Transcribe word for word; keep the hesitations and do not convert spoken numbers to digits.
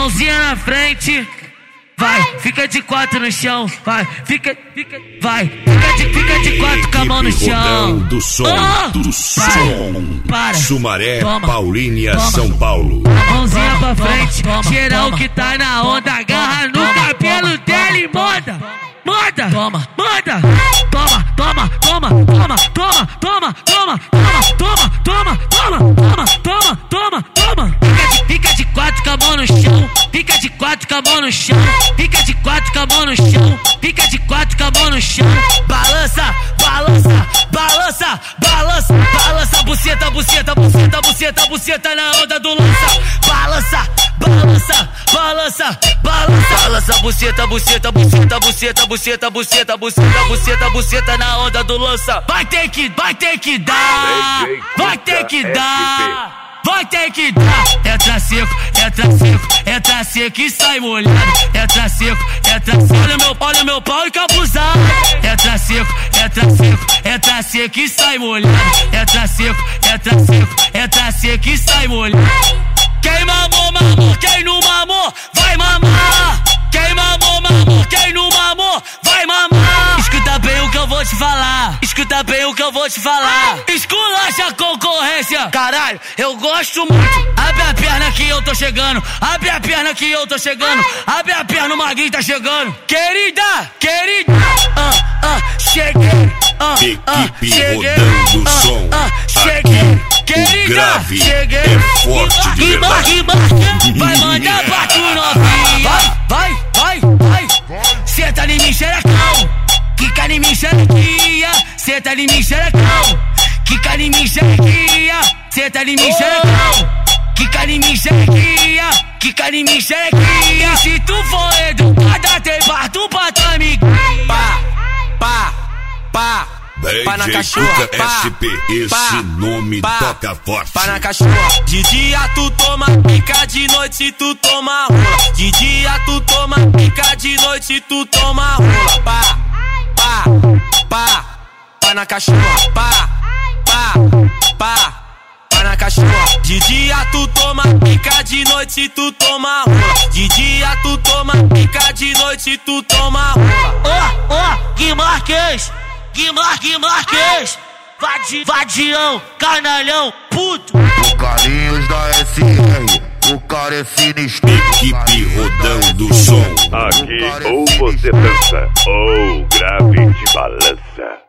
mãozinha na frente. Vai, fica de quatro no chão. Vai, fica, fica, vai. Fica de, fica de quatro com a mão no chão. Do som, oh, do som. Para. Sumaré, Toma. Paulínia, Toma. São Paulo. Mãozinha pra frente. Toma. Geral Toma. que tá na onda, agarra no Toma. cabelo Toma. dela e manda. Manda. Toma. Manda. Toma, toma, toma, toma, toma, toma, toma, toma, toma, toma, toma, toma, toma, toma. Fica de, fica de quatro com a mão no chão. Fica de quatro com a mão no chão. Fica de quatro com a mão no chão. Fica de quatro com a mão no chão. Balança, balança, balança, balança, balança, buceta, buceta, buceta, buceta, buceta na onda do lança. Balança, balança, balança, balança, balança, buceta, buceta, buceta, buceta, buceta, buceta, buceta, buceta, buceta na onda do lança. Vai ter que, vai ter que dar, vai ter que dar. Vai ter que dar, entra seco, entra seco, entra seco e sai molhado. Entra seco, entra seco, olha meu, olha meu pau e cabuzado. Entra seco, entra seco, entra seco e sai molhado. Entra seco, entra seco, entra seco e sai molhado. Quem mamou, mamou, quem não mamou, vai mamar. Quem mamou, mamou, quem não mamou, vai mamar. Escuta bem o que eu vou te falar. Escuta bem o que eu vou te falar. Esculacha a concorrência. Caralho, eu gosto muito. Abre a perna que eu tô chegando. Abre a perna que eu tô chegando. Abre a perna, o magrinho tá chegando. Querida, querida, ah, ah, cheguei. Ah, ah, Equipe cheguei. rodando Ah, som. ah, cheguei. Aqui, Querida, o grave cheguei. é forte de E marque, verdade. marque, vai mandar pra tu novinha. Vai, vai, vai, vai. Senta em mim, xerecão. Quica em mim, xerequinha. Senta em mim, xerecão. Quica em mim, xerequinha. Senta em mim, xerecão. Quica em mim, xerequinha. Quica em mim, xerequinha. E se tu for educada, tem parto pra tua amiga. Pá, pá, pá. Pá na D J cachorra, Cuca pá, S P, esse pá, nome pá, toca forte. pá na cachorra. De dia tu toma pica, de noite tu toma rola. De dia tu toma pica, de noite tu toma rola. Pá, pá, pá, pá na cachorra. Pá, pá, pá, pá na cachorra. De dia tu toma pica, de noite tu toma rola. De dia tu toma pica, de noite tu toma rola. Ó, ó, Guimarães. Guimar, Guimarães, Vadi, Vadião, canalhão, puto. O Carlinhos da S R, o cara é sinistro. Equipe rodando som. Aqui ou você dança, ou grave de balança.